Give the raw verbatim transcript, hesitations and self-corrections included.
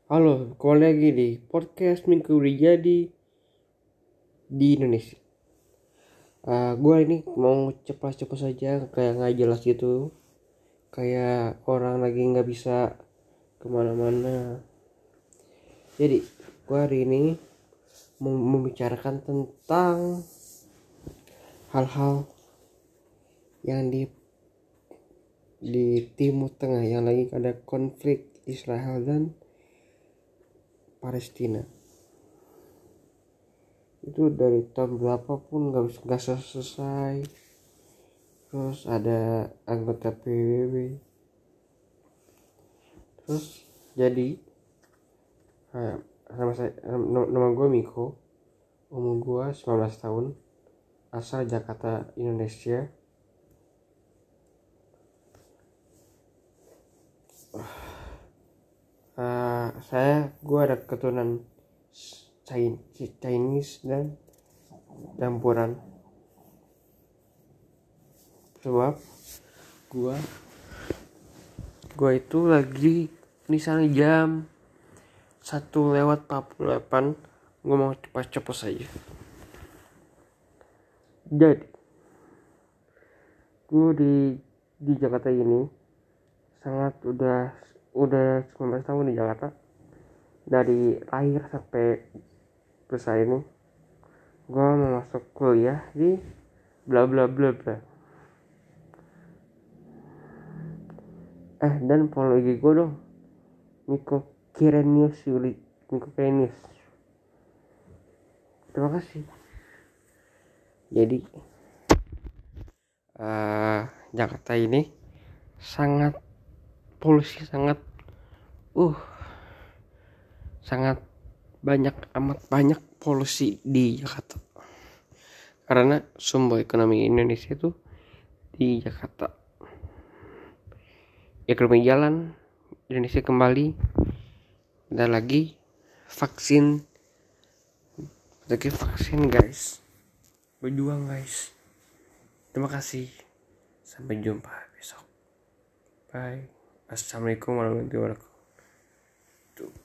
Halo, kembali lagi di podcast Minggu Jadi di Indonesia. Uh, gue ini mau ceplas-ceplos saja, kayak nggak jelas gitu, kayak orang lagi nggak bisa kemana-mana. Jadi, gue hari ini mau membicarakan tentang hal-hal yang di di Timur Tengah yang lagi ada konflik Israel dan Palestina. Itu dari tahun berapa pun gak, gak selesai. Terus ada anggota P B B. Terus jadi nama saya nama gue Miko, umur gue sembilan belas tahun, asal Jakarta, Indonesia. Uh, saya gue ada keturunan Chinese dan campuran, sebab gue gue itu lagi misalnya jam satu lewat empat puluh delapan, gue mau cepat-cepat saja. Jadi gue di di Jakarta ini sangat udah udah sembilan belas tahun di Jakarta, dari lahir sampai besar ini. Gue mau masuk kuliah di bla bla bla bla. Eh dan follow I G gue dong, Miko Kirenius Yuli, Miko Kirenius. Terima kasih. Jadi uh, Jakarta ini sangat polusi, sangat uh sangat banyak amat banyak polusi di Jakarta, karena sumber ekonomi Indonesia itu di Jakarta. Ekonomi jalan, Indonesia kembali, dan lagi vaksin lagi vaksin guys, berjuang guys. Terima kasih, sampai jumpa besok, bye. Assalamualaikum warahmatullahi wabarakatuh.